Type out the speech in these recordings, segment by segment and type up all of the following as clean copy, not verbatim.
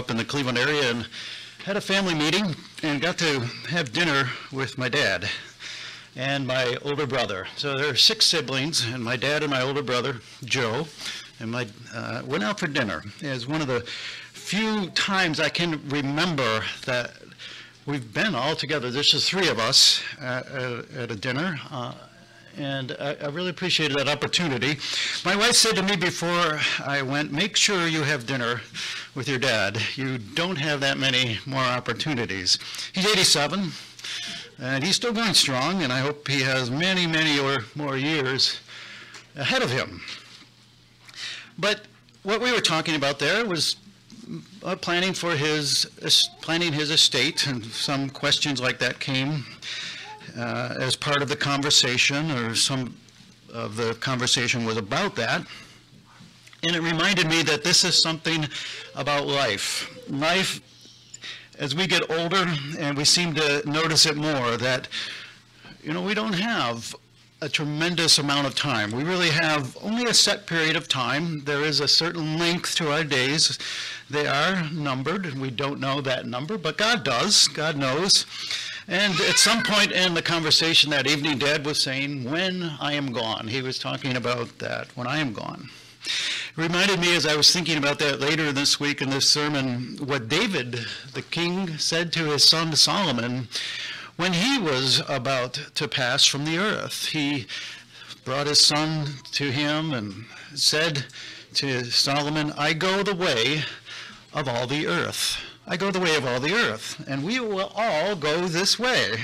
up in the Cleveland area and had a family meeting and got to have dinner with my dad and my older brother. So there are 6 siblings, and my dad and my older brother, Joe, and went out for dinner. It was one of the few times I can remember that we've been all together. There's just 3 of us at a dinner, and I really appreciated that opportunity. My wife said to me before I went, make sure you have dinner with your dad. You don't have that many more opportunities. He's 87, and he's still going strong, and I hope he has many, many or more years ahead of him. But what we were talking about there was planning his estate, and some questions like that came as part of the conversation, or some of the conversation was about that. And it reminded me that this is something about life. Life, as we get older, and we seem to notice it more, that, we don't have a tremendous amount of time. We really have only a set period of time. There is a certain length to our days. They are numbered, and we don't know that number, but God does. God knows. And at some point in the conversation that evening, Dad was saying, when I am gone. He was talking about that, when I am gone. It reminded me, as I was thinking about that later this week in this sermon, what David, the king, said to his son Solomon when he was about to pass from the earth. He brought his son to him and said to Solomon, I go the way of all the earth. I go the way of all the earth, and we will all go this way.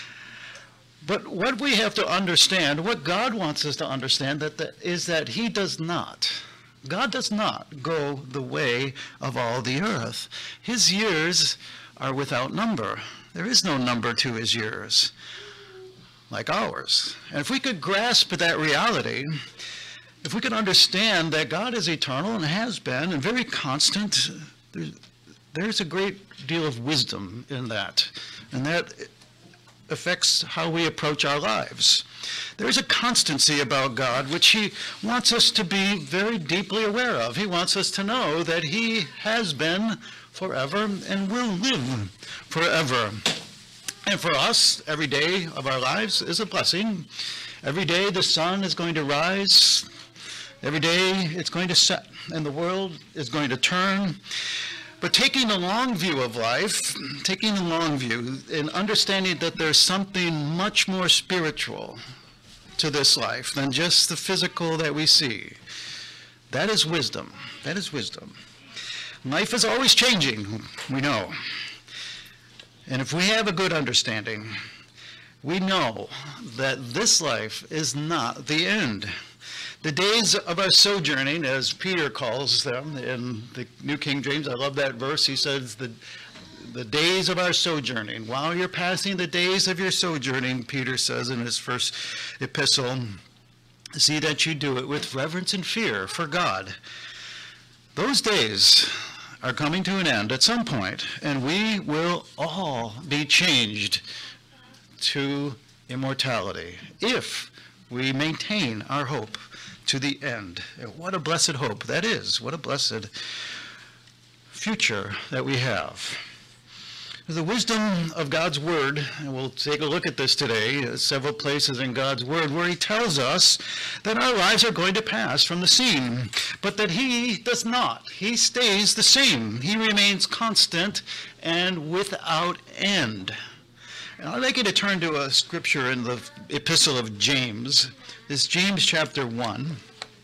But what we have to understand, what God wants us to understand, is that he does not. God does not go the way of all the earth. His years are without number. There is no number to his years, like ours. And if we could grasp that reality, if we could understand that God is eternal and has been and very constant, there's a great deal of wisdom in that. And that affects how we approach our lives. There's a constancy about God which he wants us to be very deeply aware of. He wants us to know that he has been forever and will live forever. And for us, every day of our lives is a blessing. Every day the sun is going to rise. Every day it's going to set, and the world is going to turn. But taking the long view of life, taking the long view and understanding that there's something much more spiritual to this life than just the physical that we see, that is wisdom. That is wisdom. Life is always changing, we know. And if we have a good understanding, we know that this life is not the end. The days of our sojourning, as Peter calls them in the New King James, I love that verse. He says, the days of our sojourning. While you're passing the days of your sojourning, Peter says in his first epistle, see that you do it with reverence and fear for God. Those days are coming to an end at some point, and we will all be changed to immortality if we maintain our hope to the end. What a blessed hope that is. What a blessed future that we have. The wisdom of God's word, and we'll take a look at this today, several places in God's word where he tells us that our lives are going to pass from the scene, but that he does not. He stays the same. He remains constant and without end. And I'd like you to turn to a scripture in the epistle of James. It's James chapter 1.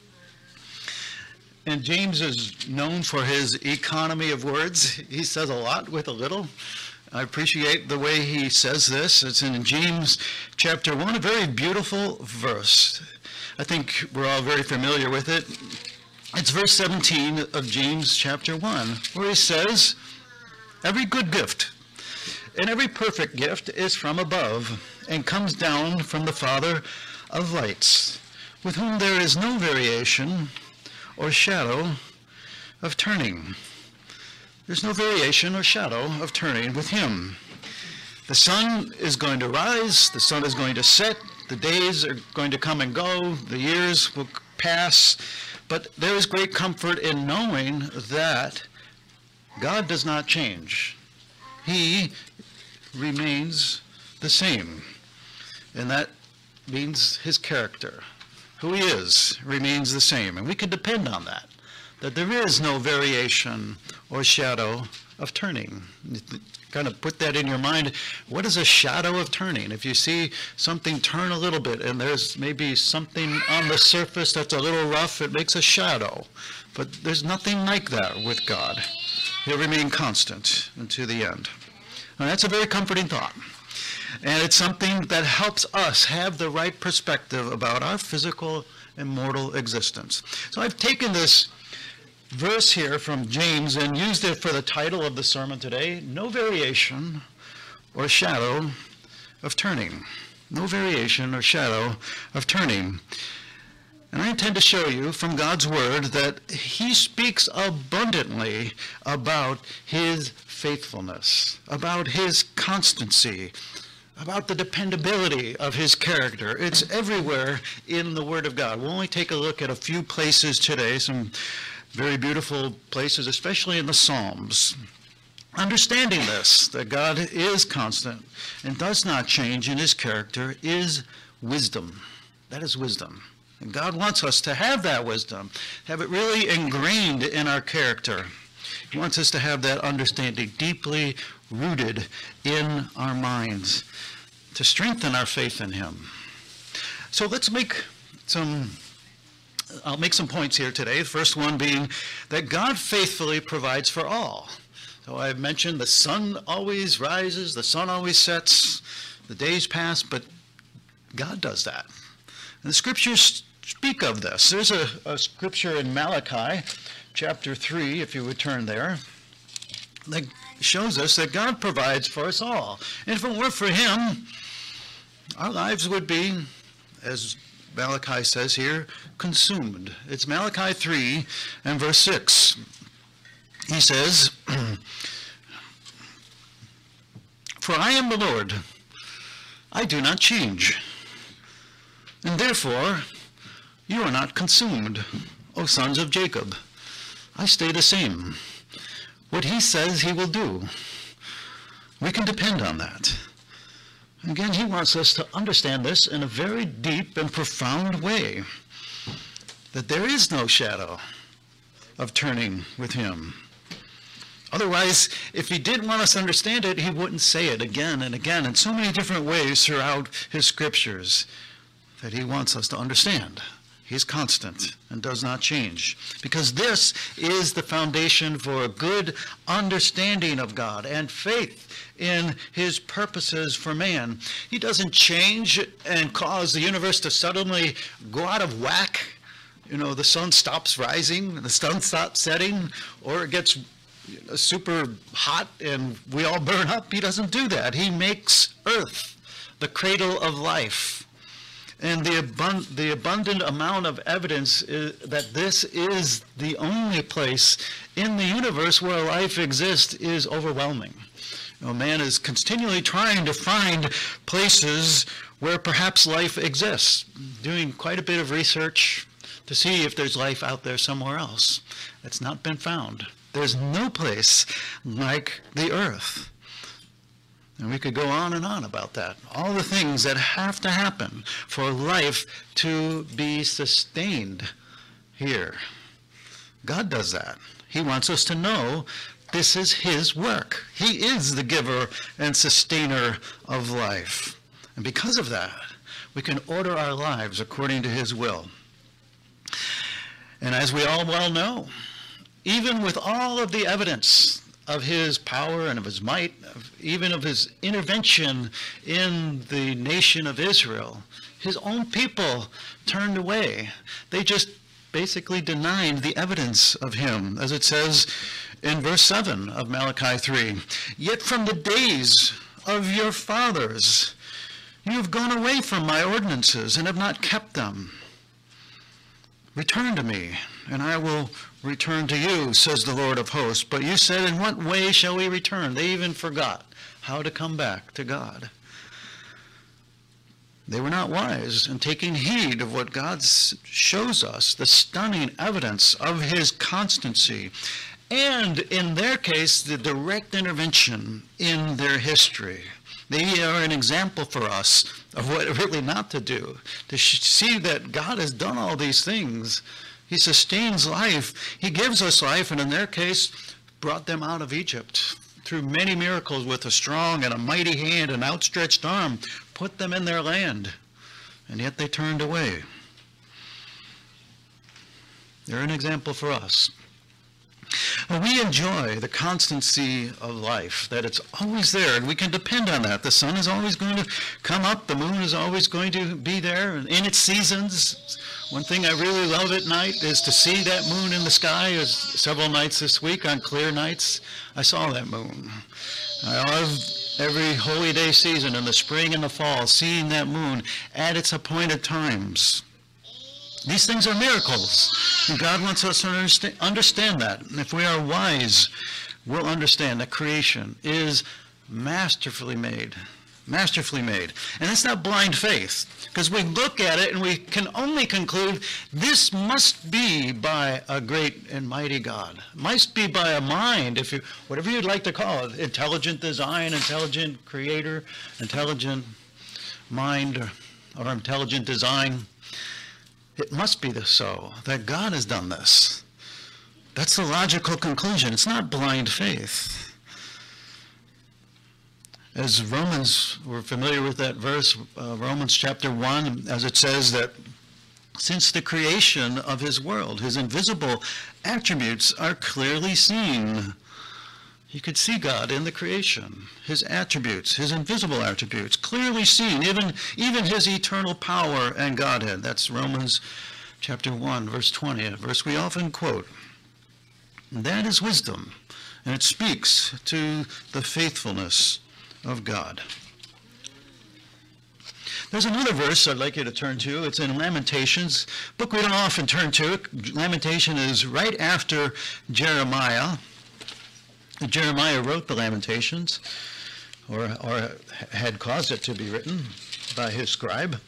And James is known for his economy of words. He says a lot with a little. I appreciate the way he says this. It's in James chapter 1, a very beautiful verse. I think we're all very familiar with it. It's verse 17 of James chapter 1, where he says, every good gift and every perfect gift is from above and comes down from the Father of lights, with whom there is no variation or shadow of turning. There's no variation or shadow of turning with him. The sun is going to rise, the sun is going to set, the days are going to come and go, the years will pass, but there is great comfort in knowing that God does not change. He remains the same. And that means his character. Who he is remains the same. And we can depend on that there is no variation or shadow of turning. Kind of put that in your mind. What is a shadow of turning? If you see something turn a little bit and there's maybe something on the surface that's a little rough, it makes a shadow. But there's nothing like that with God. He'll remain constant unto the end. And that's a very comforting thought. And it's something that helps us have the right perspective about our physical and mortal existence. So I've taken this verse here from James and used it for the title of the sermon today, No Variation or Shadow of Turning. No variation or shadow of turning. And I intend to show you from God's word that he speaks abundantly about his faithfulness, about his constancy, about the dependability of his character. It's everywhere in the word of God. We'll only take a look at a few places today, some very beautiful places, especially in the Psalms. Understanding this, that God is constant and does not change in his character, is wisdom. That is wisdom. And God wants us to have that wisdom, have it really ingrained in our character. He wants us to have that understanding deeply rooted in our minds to strengthen our faith in him. So let's I'll make some points here today. The first one being that God faithfully provides for all. So I've mentioned the sun always rises, the sun always sets, the days pass, but God does that. And the scriptures speak of this. There's a scripture in Malachi chapter 3, if you would turn there, that shows us that God provides for us all. And if it weren't for him, our lives would be, as Malachi says here, consumed. It's Malachi 3 and verse 6. He says, For I am the Lord, I do not change, and therefore you are not consumed, O sons of Jacob. I stay the same. What he says he will do. We can depend on that. Again, he wants us to understand this in a very deep and profound way, that there is no shadow of turning with him. Otherwise, if he didn't want us to understand it, he wouldn't say it again and again in so many different ways throughout his scriptures that he wants us to understand. He's constant and does not change, because this is the foundation for a good understanding of God and faith in his purposes for man. He doesn't change and cause the universe to suddenly go out of whack. You know, the sun stops rising, the sun stops setting, or it gets super hot and we all burn up. He doesn't do that. He makes earth the cradle of life. And the abundant amount of evidence is that this is the only place in the universe where life exists is overwhelming. You know, man is continually trying to find places where perhaps life exists, doing quite a bit of research to see if there's life out there somewhere else. It's not been found. There's no place like the earth. And we could go on and on about that. All the things that have to happen for life to be sustained here. God does that. He wants us to know this is his work. He is the giver and sustainer of life. And because of that, we can order our lives according to his will. And as we all well know, even with all of the evidence of his power and of his might, even of his intervention in the nation of Israel, his own people turned away. They just basically denied the evidence of him, as it says in verse 7 of Malachi 3. Yet from the days of your fathers you have gone away from my ordinances and have not kept them. Return to me, and I will return to you, says the Lord of hosts. But you said, in what way shall we return? They even forgot how to come back to God. They were not wise in taking heed of what God shows us, the stunning evidence of his constancy and in their case, the direct intervention in their history. They are an example for us of what really not to do, to see that God has done all these things. He sustains life. He gives us life, and in their case, brought them out of Egypt through many miracles with a strong and a mighty hand, an outstretched arm, put them in their land, and yet they turned away. They're an example for us. We enjoy the constancy of life, that it's always there, and we can depend on that. The sun is always going to come up, the moon is always going to be there in its seasons. One thing I really love at night is to see that moon in the sky. As several nights this week, on clear nights, I saw that moon. I love every holy day season in the spring and the fall, seeing that moon at its appointed times. These things are miracles, and God wants us to understand that. And if we are wise, we'll understand that creation is masterfully made. Masterfully made. And it's not blind faith, because we look at it and we can only conclude this must be by a great and mighty God. Must be by a mind, whatever you'd like to call it, intelligent design, intelligent creator, intelligent mind, or intelligent design. It must be so, that God has done this. That's the logical conclusion. It's not blind faith. As Romans, we're familiar with that verse, Romans chapter 1, as it says that since the creation of his world, his invisible attributes are clearly seen. You could see God in the creation, his attributes, his invisible attributes, clearly seen, even his eternal power and Godhead. That's Romans chapter 1, verse 20, a verse we often quote. And that is wisdom, and it speaks to the faithfulness of God. There's another verse I'd like you to turn to. It's in Lamentations, book we don't often turn to. Lamentation is right after Jeremiah. Jeremiah wrote the Lamentations, or had caused it to be written by his scribe.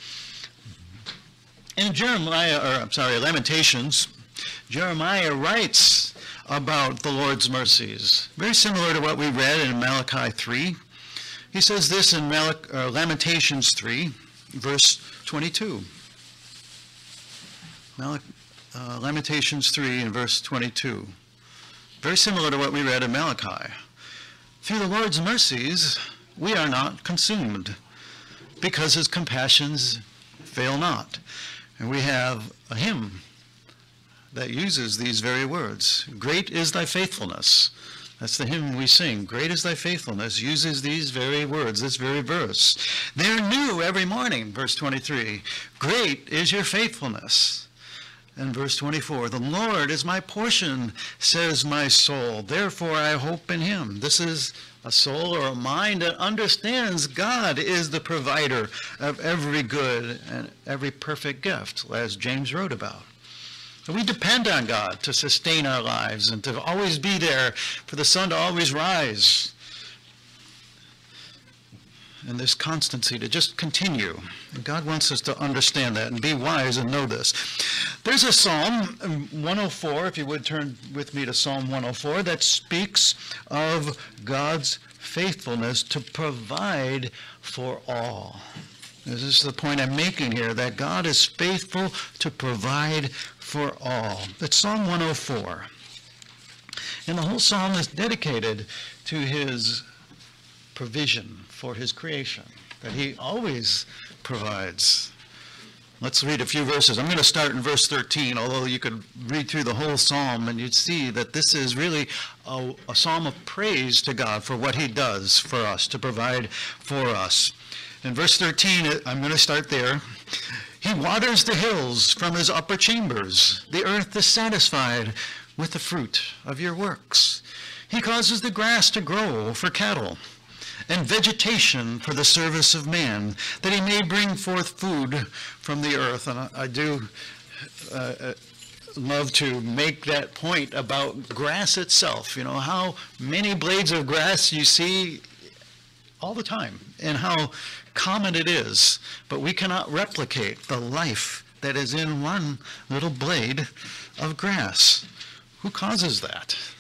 In Lamentations, Jeremiah writes about the Lord's mercies, very similar to what we read in Malachi 3. He says this in Lamentations 3, verse 22. Lamentations 3 and verse 22. Very similar to what we read in Malachi. Through the Lord's mercies, we are not consumed, because his compassions fail not. And we have a hymn that uses these very words. Great is thy faithfulness. That's the hymn we sing. Great is thy faithfulness, uses these very words, this very verse. They're new every morning, verse 23. Great is your faithfulness. And verse 24, the Lord is my portion, says my soul. Therefore I hope in him. This is a soul or a mind that understands God is the provider of every good and every perfect gift, as James wrote about. So we depend on God to sustain our lives and to always be there, for the sun to always rise. And this constancy to just continue. And God wants us to understand that and be wise and know this. There's a Psalm 104, if you would turn with me to Psalm 104, that speaks of God's faithfulness to provide for all. This is the point I'm making here, that God is faithful to provide for all. That's Psalm 104. And the whole psalm is dedicated to his provision for his creation, that he always provides. Let's read a few verses. I'm going to start in verse 13, although you could read through the whole psalm and you'd see that this is really a psalm of praise to God for what he does for us, to provide for us. In verse 13, I'm going to start there. He waters the hills from his upper chambers. The earth is satisfied with the fruit of your works. He causes the grass to grow for cattle, and vegetation for the service of man, that he may bring forth food from the earth. And I do love to make that point about grass itself. You know, how many blades of grass you see all the time, and how common it is. But we cannot replicate the life that is in one little blade of grass. Who causes that?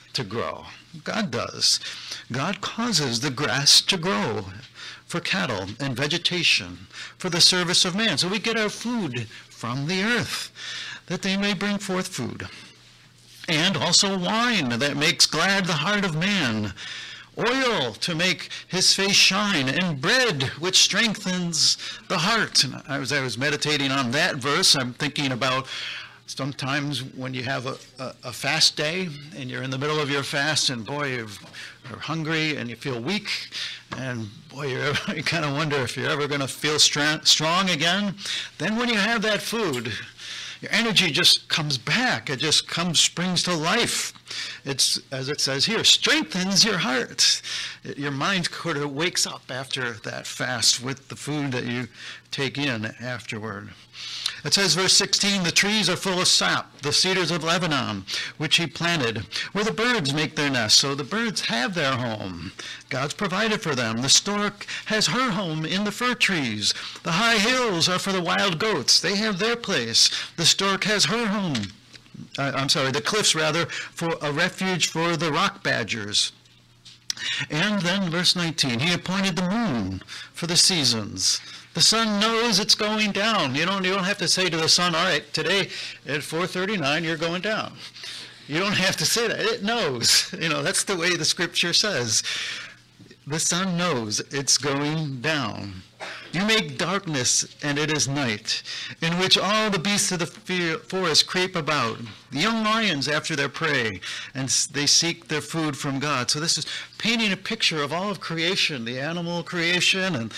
to grow. God does. God causes the grass to grow for cattle and vegetation for the service of man. So we get our food from the earth, that they may bring forth food. And also wine that makes glad the heart of man, oil to make his face shine, and bread which strengthens the heart. And as I was meditating on that verse, I'm thinking about sometimes when you have a fast day and you're in the middle of your fast and boy, you're hungry and you feel weak, and boy, you kind of wonder if you're ever going to feel strong again. Then when you have that food, your energy just comes back. It just springs to life. It's, as it says here, strengthens your heart. Your mind sort of wakes up after that fast with the food that you take in afterward. It says, verse 16, the trees are full of sap, the cedars of Lebanon, which he planted, where the birds make their nests. So the birds have their home. God's provided for them. The stork has her home in the fir trees. The high hills are for the wild goats. They have their place. The stork has her home. The cliffs rather, for a refuge for the rock badgers. And then verse 19, he appointed the moon for the seasons. The sun knows it's going down. You don't have to say to the sun, all right, today at 4:39 you're going down. You don't have to say that. It knows. That's the way the scripture says. The sun knows it's going down. You make darkness, and it is night, in which all the beasts of the forest creep about. The young lions after their prey, and they seek their food from God. So this is painting a picture of all of creation, the animal creation, and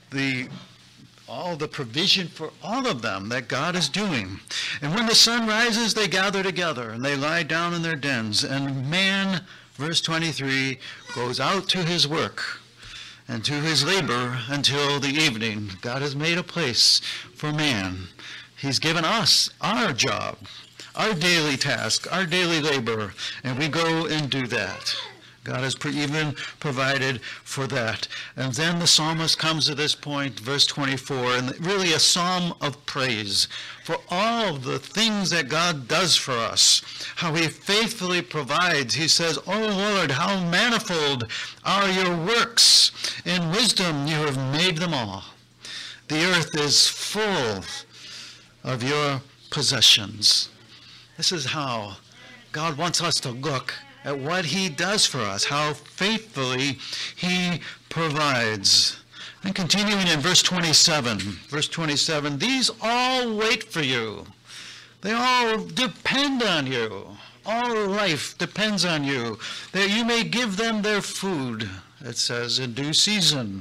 all the provision for all of them that God is doing. And when the sun rises, they gather together, and they lie down in their dens. And man, verse 23, goes out to his work and to his labor until the evening. God has made a place for man. He's given us our job, our daily task, our daily labor, and we go and do that. God has even provided for that. And then the psalmist comes to this point, verse 24, and really a psalm of praise for all the things that God does for us, how he faithfully provides. He says, "O Lord, how manifold are your works. In wisdom you have made them all. The earth is full of your possessions." This is how God wants us to look at what he does for us, how faithfully he provides. And continuing in verse 27, these all wait for you. They all depend on you. All life depends on you, that you may give them their food, it says, in due season.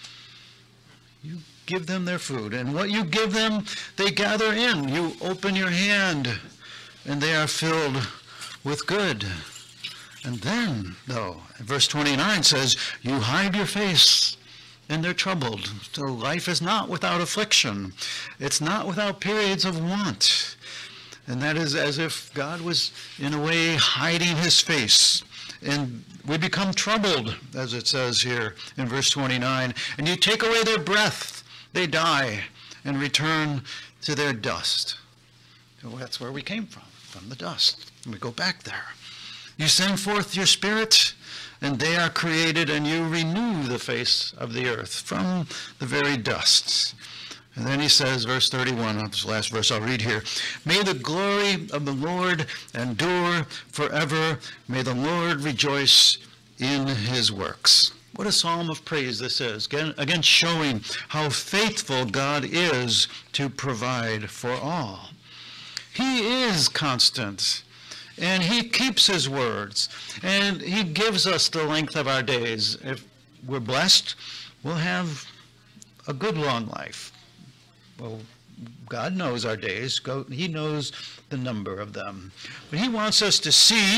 You give them their food, and what you give them, they gather in. You open your hand, and they are filled with good. And then, though, verse 29 says, you hide your face, and they're troubled. So life is not without affliction. It's not without periods of want. And that is as if God was, in a way, hiding his face. And we become troubled, as it says here in verse 29. And you take away their breath, they die, and return to their dust. So that's where we came from the dust. And we go back there. You send forth your spirit, and they are created, and you renew the face of the earth from the very dust. And then he says, verse 31, this the last verse I'll read here, may the glory of the Lord endure forever. May the Lord rejoice in his works. What a psalm of praise this is. Again, showing how faithful God is to provide for all. He is constant. And he keeps his words, and he gives us the length of our days. If we're blessed, we'll have a good long life. Well, God knows our days. He knows the number of them. But he wants us to see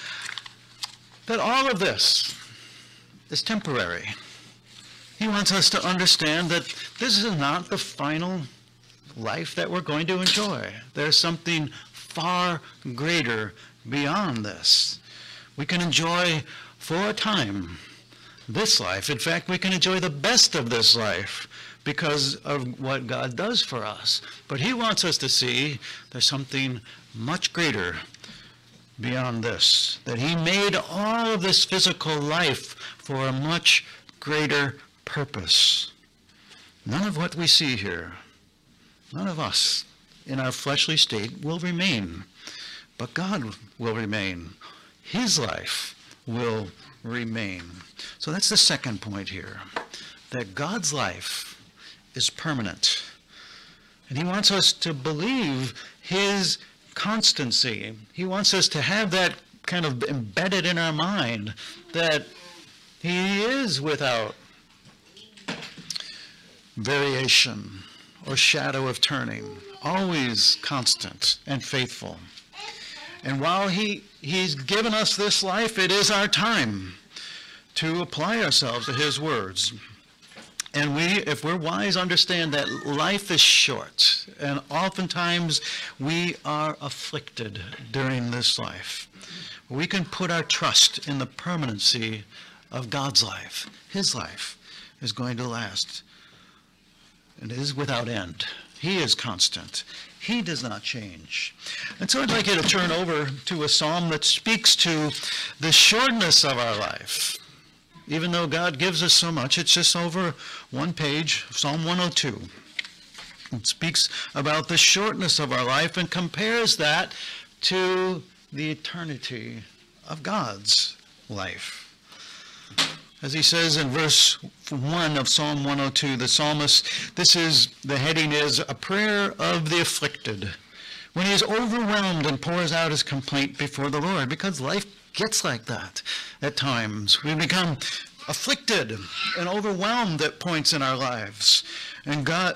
that all of this is temporary. He wants us to understand that this is not the final life that we're going to enjoy. There's something far greater beyond this. We can enjoy for a time this life. In fact, we can enjoy the best of this life because of what God does for us. But he wants us to see there's something much greater beyond this, that he made all of this physical life for a much greater purpose. None of what we see here, none of us in our fleshly state will remain, but God will remain. His life will remain. So that's the second point here, that God's life is permanent. And he wants us to believe his constancy. He wants us to have that kind of embedded in our mind, that he is without variation or shadow of turning, always constant and faithful. And while he's given us this life, it is our time to apply ourselves to his words. And we, if we're wise, understand that life is short, and oftentimes we are afflicted during this life. We can put our trust in the permanency of God's life. His life is going to last, and it is without end. He is constant. He does not change. And so I'd like you to turn over to a psalm that speaks to the shortness of our life. Even though God gives us so much, it's just over one page, Psalm 102. It speaks about the shortness of our life and compares that to the eternity of God's life. As he says in verse 1 of Psalm 102, the psalmist, the heading is a prayer of the afflicted, when he is overwhelmed and pours out his complaint before the Lord, because life gets like that at times. We become afflicted and overwhelmed at points in our lives. And God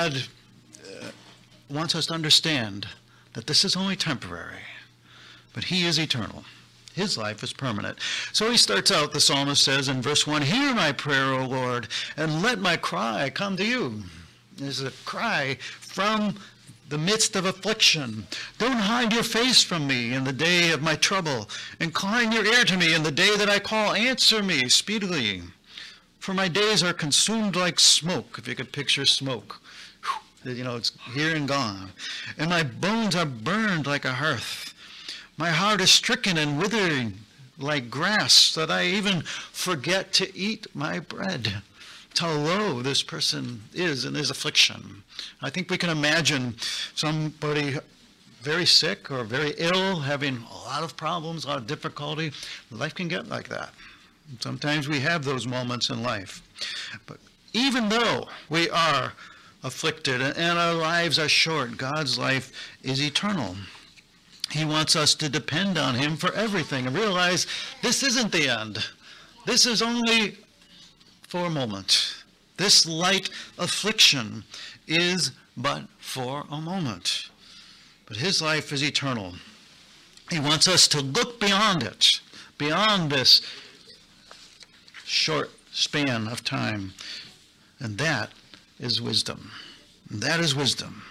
wants us to understand that this is only temporary, but he is eternal. His life is permanent. So he starts out, the psalmist says in verse 1, "Hear my prayer, O Lord, and let my cry come to you." There's a cry from the midst of affliction. "Don't hide your face from me in the day of my trouble. Incline your ear to me in the day that I call. Answer me speedily. For my days are consumed like smoke." If you could picture smoke. It's here and gone. "And my bones are burned like a hearth. My heart is stricken and withering like grass, so that I even forget to eat my bread." It's how low this person is in his affliction. I think we can imagine somebody very sick or very ill, having a lot of problems, a lot of difficulty. Life can get like that. Sometimes we have those moments in life. But even though we are afflicted and our lives are short, God's life is eternal. He wants us to depend on him for everything and realize this isn't the end. This is only for a moment. This light affliction is but for a moment. But his life is eternal. He wants us to look beyond it, beyond this short span of time. And that is wisdom. And that is wisdom.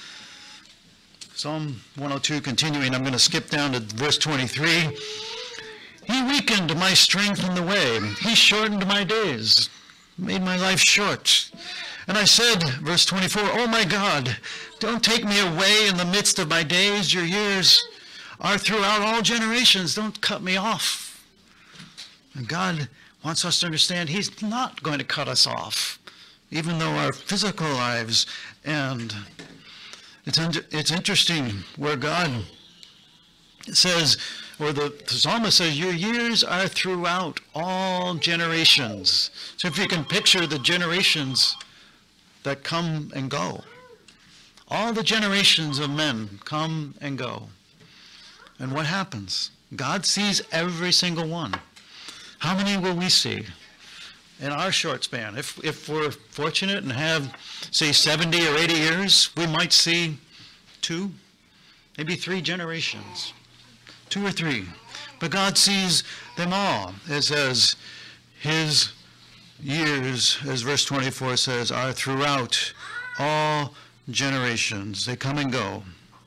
Psalm 102, continuing, I'm going to skip down to verse 23. "He weakened my strength in the way. He shortened my days, made my life short. And I said," verse 24, "Oh my God, don't take me away in the midst of my days. Your years are throughout all generations. Don't cut me off." And God wants us to understand he's not going to cut us off, even though our physical lives end. It's interesting where God says, or the psalmist says, "Your years are throughout all generations." So if you can picture the generations that come and go, all the generations of men come and go. And what happens? God sees every single one. How many will we see in our short span? If we're fortunate and have, say, 70 or 80 years, we might see 2, maybe 3 generations. 2 or 3. But God sees them all. It says his years, as verse 24 says, are throughout all generations. They come and go.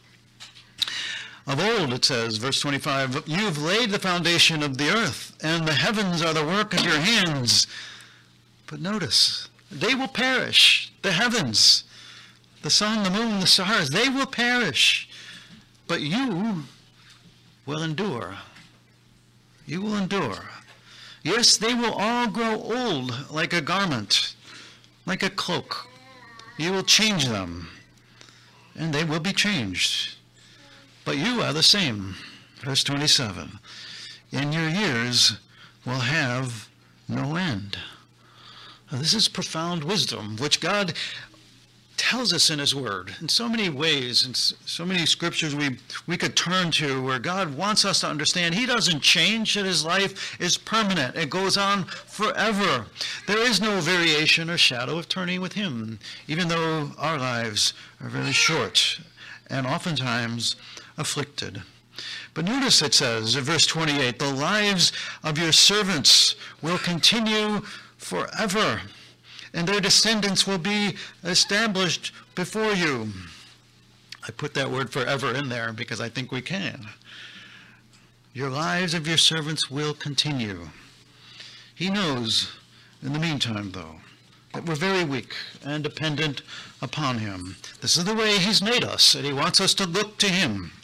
Of old, it says, verse 25, "You've laid the foundation of the earth, and the heavens are the work of your hands." But notice, they will perish. The heavens, the sun, the moon, the stars, they will perish. But you will endure. You will endure. Yes, they will all grow old like a garment, like a cloak. You will change them, and they will be changed. But you are the same. Verse 27. And your years will have no end. Now, this is profound wisdom, which God tells us in his word in so many ways, and so many scriptures we could turn to where God wants us to understand he doesn't change, that his life is permanent. It goes on forever. There is no variation or shadow of turning with him, even though our lives are very short and oftentimes afflicted. But notice it says in verse 28, the lives of your servants will continue forever, and their descendants will be established before you. I put that word forever in there because I think we can. Your lives of your servants will continue. He knows, in the meantime, though, that we're very weak and dependent upon him. This is the way he's made us, and he wants us to look to him.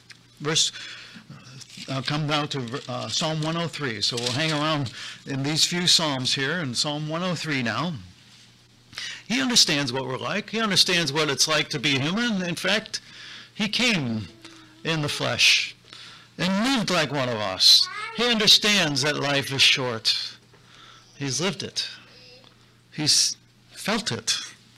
Come down to Psalm 103. So we'll hang around in these few Psalms here in Psalm 103 now. He understands what we're like. He understands what it's like to be human. In fact, he came in the flesh and lived like one of us. He understands that life is short. He's lived it. He's felt it.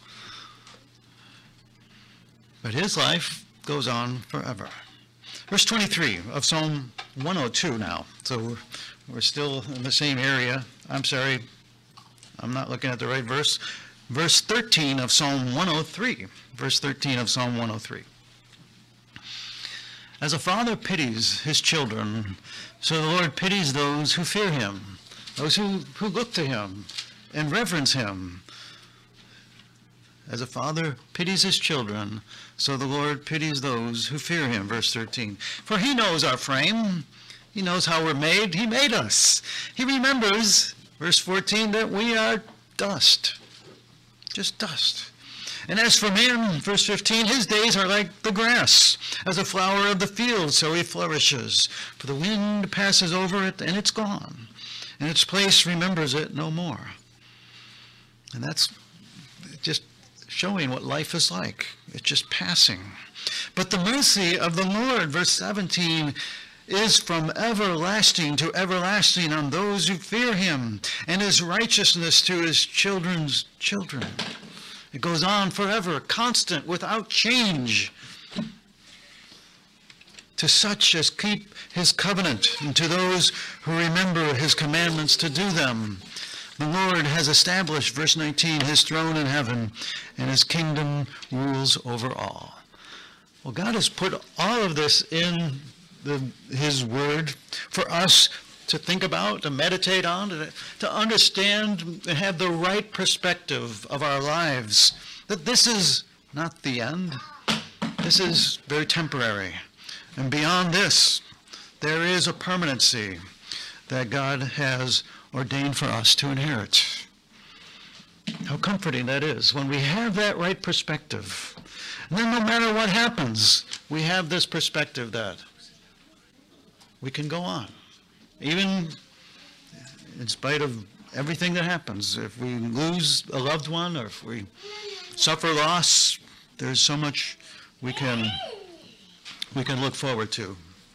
But his life goes on forever. Verse 23 of Psalm 102 now. So we're still in the same area. I'm sorry, I'm not looking at the right verse. Verse 13 of Psalm 103. Verse 13 of Psalm 103. As a father pities his children, so the Lord pities those who fear him, those who look to him and reverence him. As a father pities his children, so the Lord pities those who fear him. Verse 13. For he knows our frame. He knows how we're made. He made us. He remembers, verse 14, that we are dust. Just dust. And as for man, verse 15, his days are like the grass. As a flower of the field, so he flourishes. For the wind passes over it, and it's gone. And its place remembers it no more. And that's just showing what life is like. It's just passing. But the mercy of the Lord, verse 17, is from everlasting to everlasting on those who fear him, and his righteousness to his children's children. It goes on forever, constant, without change, to such as keep his covenant, and to those who remember his commandments to do them. The Lord has established, verse 19, his throne in heaven, and his kingdom rules over all. Well, God has put all of this in his word for us to think about, to meditate on, to understand and have the right perspective of our lives. That this is not the end. This is very temporary. And beyond this, there is a permanency that God has ordained for us to inherit. How comforting that is when we have that right perspective. And then no matter what happens, we have this perspective that we can go on. Even in spite of everything that happens. If we lose a loved one or if we suffer loss, there's so much we can look forward to.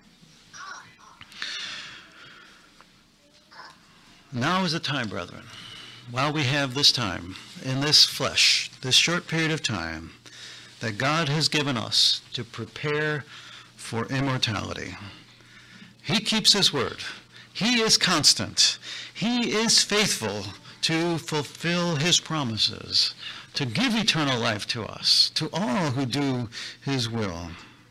Now is the time, brethren, while we have this time, in this flesh, this short period of time, that God has given us to prepare for immortality. He keeps his word. He is constant. He is faithful to fulfill his promises, to give eternal life to us, to all who do his will.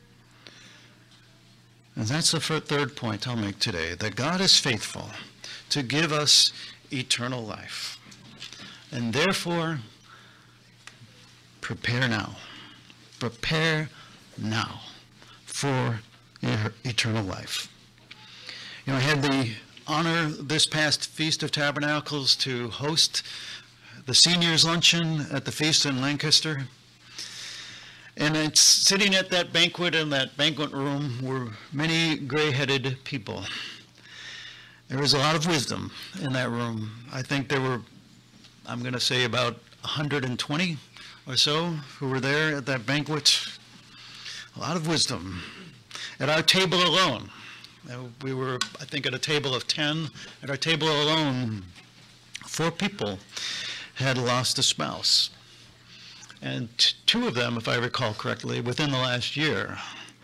And that's the third point I'll make today, that God is faithful to give us eternal life. And therefore, prepare now. Prepare now for eternal life. You know, I had the honor this past Feast of Tabernacles to host the seniors luncheon at the feast in Lancaster. And it's sitting at that banquet in that banquet room were many gray-headed people. There was a lot of wisdom in that room. I think there were, I'm going to say, about 120 or so who were there at that banquet. A lot of wisdom. At our table alone, we were, I think, at a table of 10. At our table alone, 4 people had lost a spouse. And 2 of them, if I recall correctly, within the last year.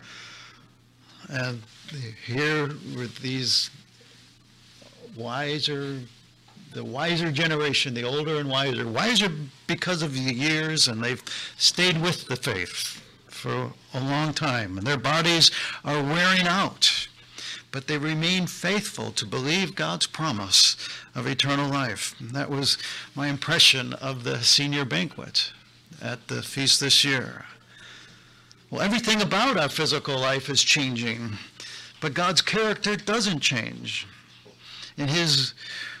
And here were these the wiser generation, the older and wiser because of the years, and they've stayed with the faith for a long time. And their bodies are wearing out, but they remain faithful to believe God's promise of eternal life. And that was my impression of the senior banquet at the feast this year. Well, everything about our physical life is changing, but God's character doesn't change. And his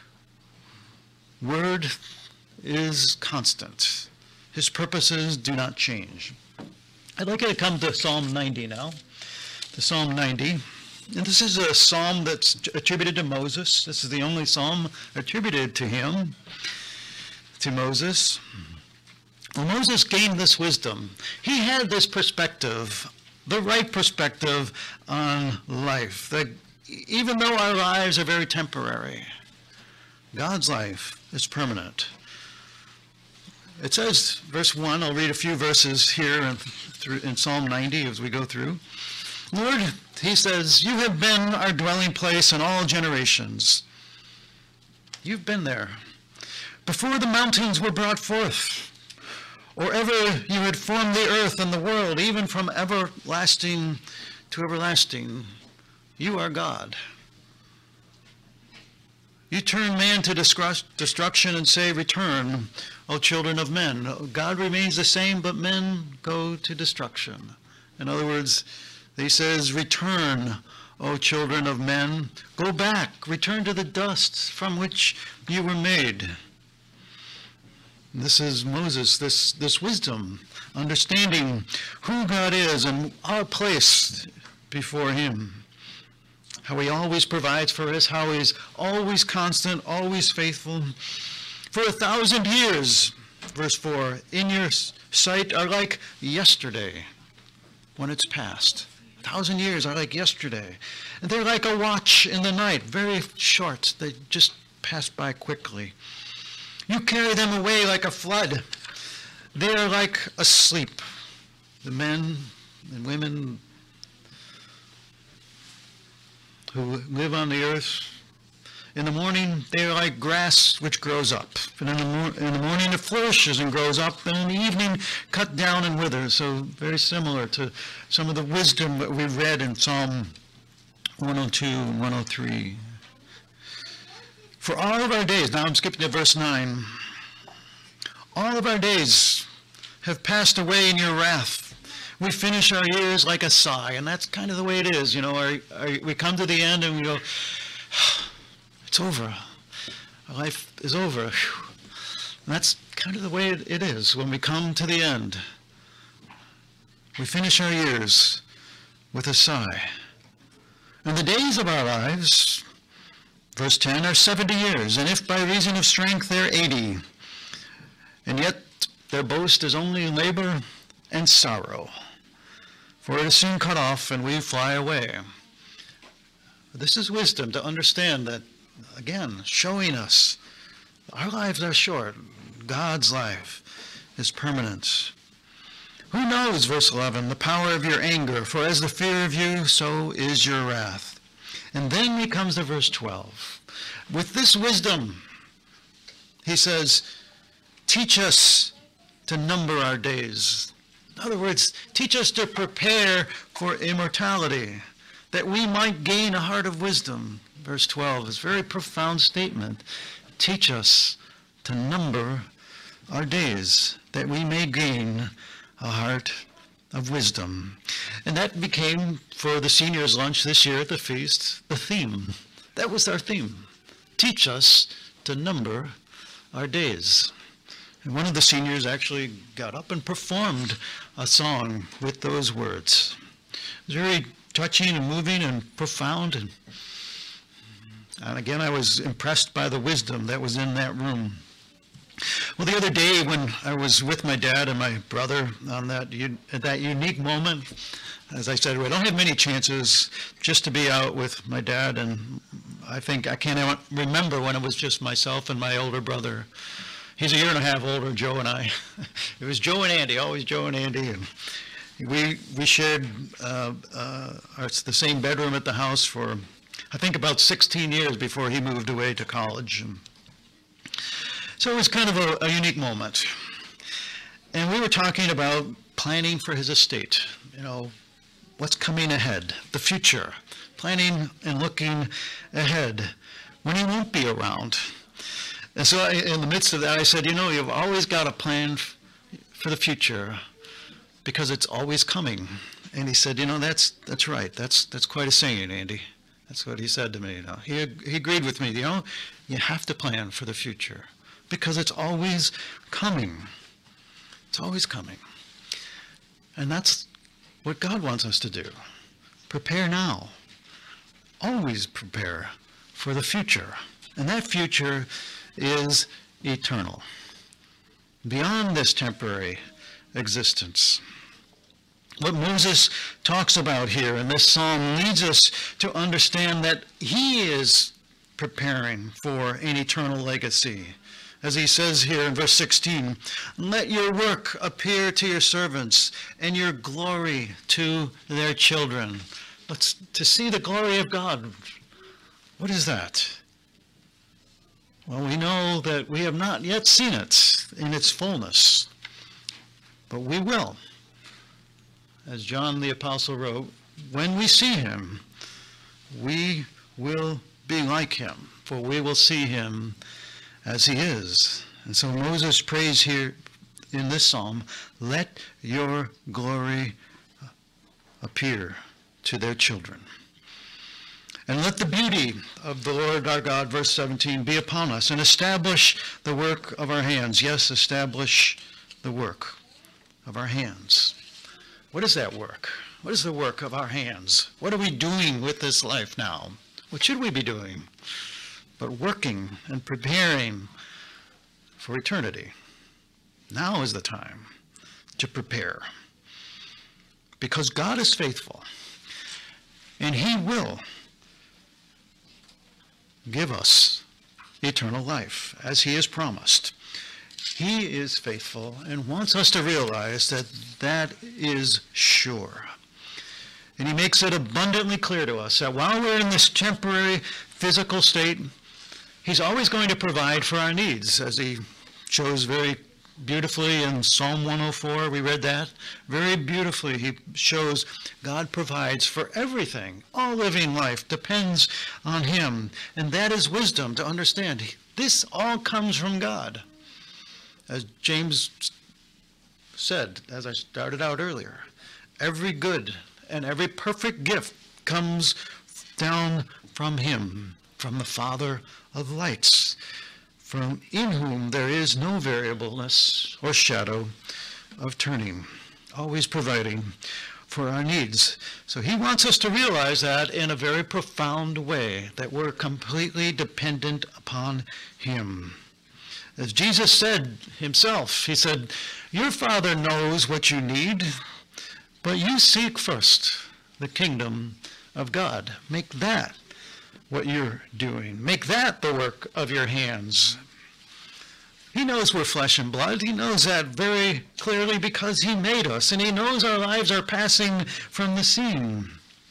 word is constant. His purposes do not change. I'd like you to come to Psalm 90 now. To Psalm 90. And this is a psalm that's attributed to Moses. This is the only psalm attributed to him, to Moses. Well, Moses gained this wisdom. He had this perspective, the right perspective on life. That even though our lives are very temporary, God's life is permanent. It says, verse 1, I'll read a few verses here in Psalm 90 as we go through. Lord, he says, you have been our dwelling place in all generations. You've been there. Before the mountains were brought forth, or ever you had formed the earth and the world, even from everlasting to everlasting, you are God. You turn man to destruction and say, return, O children of men. God remains the same, but men go to destruction. In other words, he says, return, O children of men. Go back, return to the dust from which you were made. This is Moses, this wisdom, understanding who God is and our place before him. How he always provides for us, how he's always constant, always faithful. For 1,000 years, verse 4, in your sight are like yesterday when it's past. 1,000 years are like yesterday. And they're like a watch in the night, very short. They just pass by quickly. You carry them away like a flood. They are like asleep. The men and women who live on the earth, in the morning they are like grass which grows up. And in the morning it flourishes and grows up, and in the evening cut down and withers. So very similar to some of the wisdom that we read in Psalm 102 and 103. For all of our days, now I'm skipping to verse 9, all of our days have passed away in your wrath. We finish our years like a sigh, and that's kind of the way it is. You know, we come to the end and we go, it's over. Our life is over. And that's kind of the way it is when we come to the end. We finish our years with a sigh. And the days of our lives, verse 10, are 70 years, and if by reason of strength they're 80. And yet their boast is only labor and sorrow, for it is soon cut off and we fly away. This is wisdom, to understand that, again, showing us our lives are short. God's life is permanent. Who knows, verse 11, the power of your anger, for as the fear of you, so is your wrath. And then he comes to verse 12. With this wisdom, he says, teach us to number our days. In other words, teach us to prepare for immortality, that we might gain a heart of wisdom. Verse 12 is a very profound statement. Teach us to number our days, that we may gain a heart of wisdom. And that became, for the seniors' lunch this year at the feast, the theme. That was our theme. Teach us to number our days. And one of the seniors actually got up and performed a song with those words. It was very touching and moving and profound. And again, I was impressed by the wisdom that was in that room. Well, the other day when I was with my dad and my brother on that unique moment, as I said, we don't have many chances just to be out with my dad, and I think I can't remember when it was just myself and my older brother. He's a year and a half older, Joe and I. It was Joe and Andy, always Joe and Andy, and we shared the same bedroom at the house for, I think, about 16 years before he moved away to college. And so it was kind of a unique moment. And we were talking about planning for his estate, what's coming ahead, the future, planning and looking ahead when he won't be around. And so in the midst of that, I said, you've always got a plan for the future because it's always coming. And he said, that's right. That's quite a saying, Andy. That's what he said to me. He agreed with me. You have to plan for the future because it's always coming. It's always coming. And that's what God wants us to do. Prepare now. Always prepare for the future. And that future is eternal, beyond this temporary existence. What Moses talks about here in this psalm leads us to understand that he is preparing for an eternal legacy. As he says here in verse 16, let your work appear to your servants and your glory to their children. To see the glory of God, what is that? Well, we know that we have not yet seen it in its fullness, but we will. As John the Apostle wrote, when we see him, we will be like him, for we will see him as he is. And so Moses prays here in this psalm, let your glory appear to their children. And let the beauty of the Lord our God, verse 17, be upon us and establish the work of our hands. Yes, establish the work of our hands. What is that work? What is the work of our hands? What are we doing with this life now? What should we be doing? But working and preparing for eternity. Now is the time to prepare. Because God is faithful, and he will give us eternal life, as he has promised. He is faithful and wants us to realize that that is sure. And he makes it abundantly clear to us that while we're in this temporary physical state, he's always going to provide for our needs, as he shows very beautifully in Psalm 104. We read that. Very beautifully, he shows God provides for everything. All living life depends on him. And that is wisdom to understand. This all comes from God. As James said, as I started out earlier, every good and every perfect gift comes down from him, from the Father of lights, from in whom there is no variableness or shadow of turning, always providing for our needs. So he wants us to realize that in a very profound way, that we're completely dependent upon him. As Jesus said himself, he said, your Father knows what you need, but you seek first the kingdom of God. Make that what you're doing. Make that the work of your hands. He knows we're flesh and blood. He knows that very clearly because he made us, and he knows our lives are passing from the scene.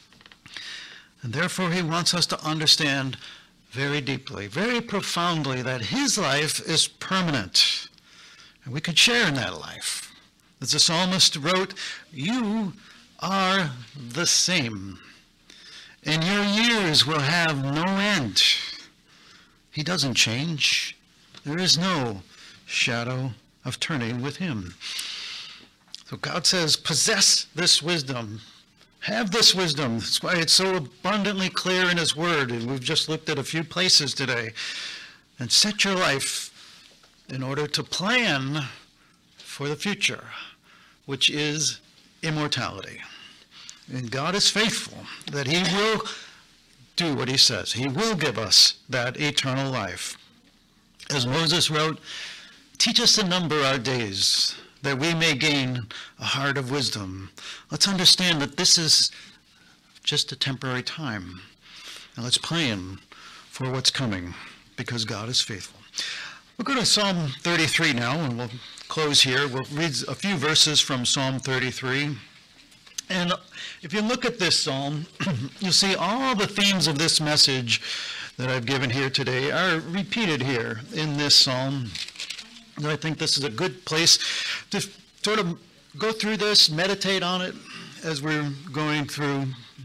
And therefore he wants us to understand very deeply, very profoundly, that his life is permanent. And we can share in that life. As the psalmist wrote, you are the same, and your years will have no end. He doesn't change. There is no shadow of turning with him. So God says, possess this wisdom. Have this wisdom. That's why it's so abundantly clear in his word, and we've just looked at a few places today. And set your life in order to plan for the future, which is immortality. And God is faithful that he will do what he says. He will give us that eternal life. As Moses wrote, teach us to number our days, that we may gain a heart of wisdom. Let's understand that this is just a temporary time. And let's plan for what's coming, because God is faithful. We'll go to Psalm 33 now, and we'll close here. We'll read a few verses from Psalm 33. And if you look at this psalm, you'll see all the themes of this message that I've given here today are repeated here in this psalm. And I think this is a good place to sort of go through this, meditate on it as we're going through.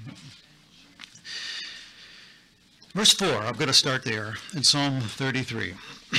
Verse 4, I'm going to start there in Psalm 33.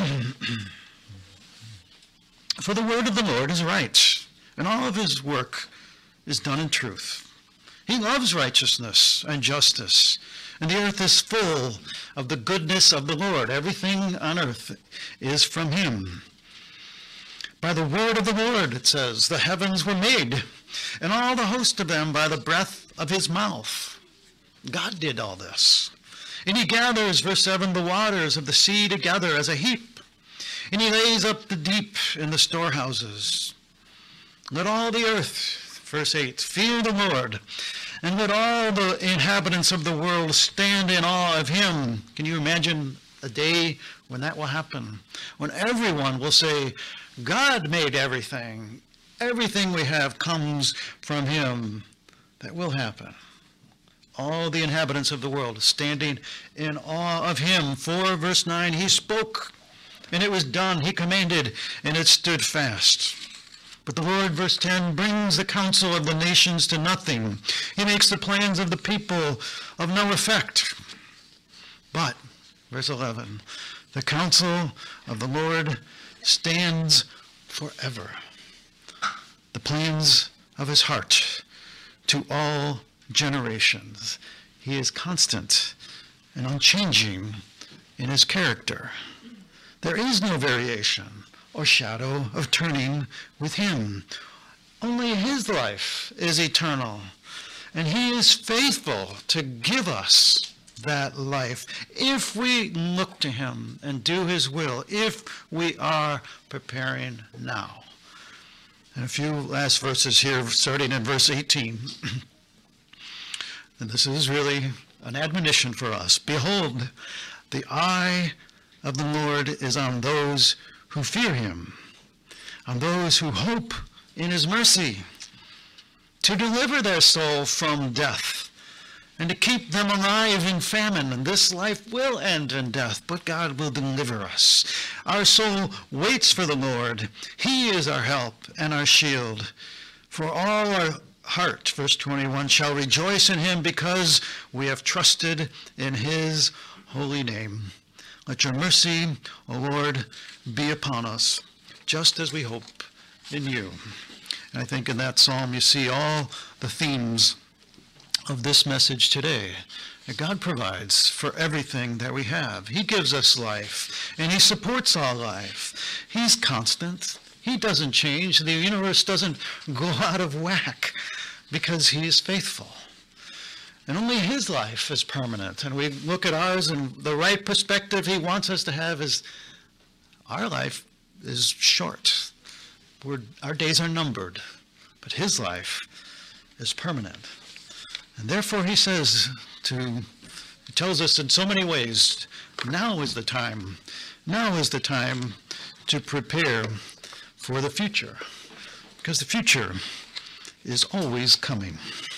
For the word of the Lord is right, and all of his work is done in truth. He loves righteousness and justice, and the earth is full of the goodness of the Lord. Everything on earth is from him. By the word of the Lord, it says, the heavens were made, and all the host of them by the breath of his mouth. God did all this. And he gathers, verse 7, the waters of the sea together as a heap, and he lays up the deep in the storehouses. Let all the earth, verse 8, fear the Lord, and let all the inhabitants of the world stand in awe of him. Can you imagine a day when that will happen? When everyone will say, God made everything. Everything we have comes from him. That will happen. All the inhabitants of the world standing in awe of him. 4 verse 9, he spoke, and it was done. He commanded, and it stood fast. But the Lord, verse 10, brings the counsel of the nations to nothing. He makes the plans of the people of no effect. But, verse 11, the counsel of the Lord stands forever. The plans of his heart to all generations. He is constant and unchanging in his character. There is no variation or shadow of turning with him. Only his life is eternal, and he is faithful to give us that life if we look to him and do his will, if we are preparing now. And a few last verses here, starting in verse 18. And this is really an admonition for us. Behold, the eye of the Lord is on those who fear him, on those who hope in his mercy, to deliver their soul from death, and to keep them alive in famine. And this life will end in death, but God will deliver us. Our soul waits for the Lord. He is our help and our shield. For all our heart, verse 21, shall rejoice in him, because we have trusted in his holy name. Let your mercy, O Lord, be upon us, just as we hope in you. And I think in that psalm you see all the themes of this message today. That God provides for everything that we have. He gives us life, and he supports our life. He's constant. He doesn't change. The universe doesn't go out of whack, because he is faithful. And only his life is permanent. And we look at ours, and the right perspective he wants us to have is our life is short. Our days are numbered, but his life is permanent. And therefore he tells us in so many ways, now is the time. Now is the time to prepare for the future, because the future is always coming.